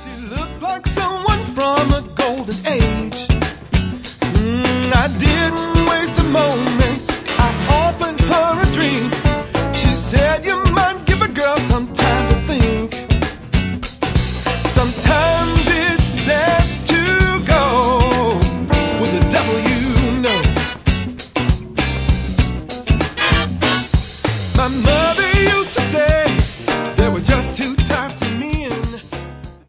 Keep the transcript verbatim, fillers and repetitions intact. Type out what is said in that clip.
She looked like someone from a golden age. Mm, I didn't waste a moment. I offered her a drink. She said, you might give a girl some time to think. Sometimes it's best to go with the devil you know. My mother